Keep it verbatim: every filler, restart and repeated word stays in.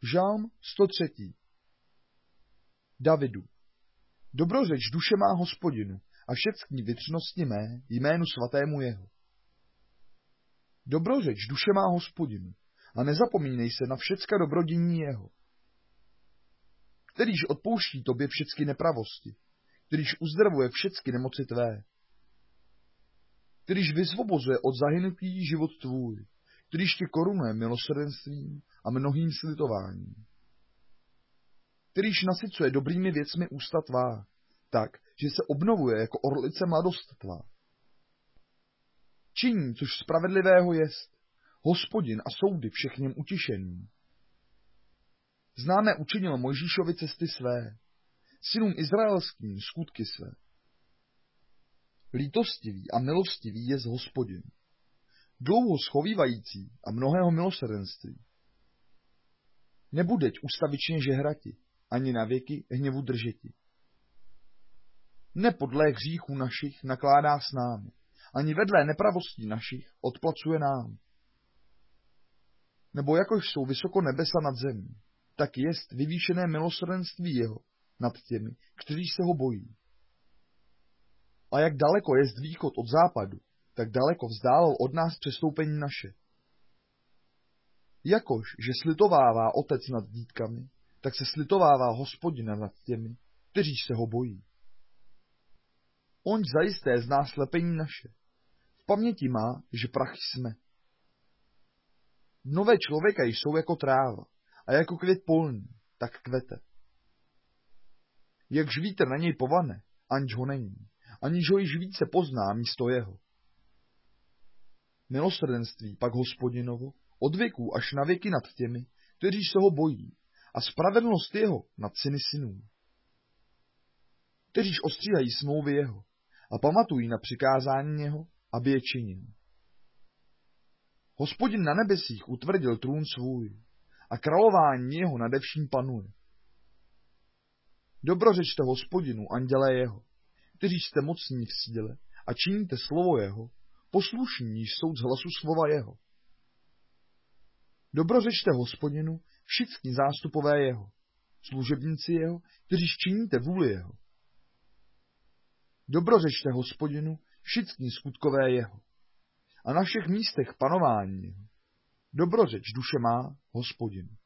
Žálm sto tři. Davidu. Dobrořeč duše má Hospodinu a všecky věčnosti mé jménu svatému jeho. Dobrořeč duše má Hospodinu a nezapomínej se na všecka dobrodění jeho. Kterýž odpouští tobě všecky nepravosti, kterýž uzdravuje všecky nemoci tvé, kterýž vysvobozuje od zahynutí život tvůj, kterýž tě korunuje milosrdenstvím a mnohým slitováním, kterýž nasycuje dobrými věcmi ústa tvá, tak, že se obnovuje jako orlice mladost tvá. Činí, což spravedlivého jest, Hospodin a soudy všech něm utišení. Známe učinil Mojžíšovi cesty své, synům izraelským skutky své. Lítostivý a milostivý jest Hospodin, dlouho schovývající a mnohého milosrdenství. Nebudeť ustavičně žehrati, ani na věky hněvu držeti. Nepodle hříchů našich nakládá s námi, ani vedle nepravostí našich odplacuje nám. Nebo jakož jsou vysoko nebesa nad zemí, tak jest vyvýšené milosrdenství jeho nad těmi, kteří se ho bojí. A jak daleko jest východ od západu, tak daleko vzdálil od nás přestoupení naše. Jakož, že slitovává otec nad dítkami, tak se slitovává Hospodina nad těmi, kteří se ho bojí. Onž zajisté zná slepení naše. V paměti má, že prach jsme. Nové člověka jsou jako tráva a jako květ polní, tak kvete. Jakž vítr na něj povane, aniž ho není, aniž ho již více pozná místo jeho. Milosrdenství pak Hospodinovo od věků až na věky nad těmi, kteří se ho bojí, a spravedlnost jeho nad syny synů, kteříž ostříhají smlouvy jeho a pamatují na přikázání jeho, aby je činil. Hospodin na nebesích utvrdil trůn svůj a králování jeho nade vším panuje. Dobrořečte Hospodinu, andělé jeho, kteří jste mocní v síle a činíte slovo jeho, poslušní jsou z hlasu slova jeho. Dobrořečte Hospodinu, všichni zástupové jeho, služebníci jeho, kteří činíte vůli jeho. Dobrořečte Hospodinu, všichni skutkové jeho, a na všech místech panování jeho. Dobrořeč duše má Hospodinu.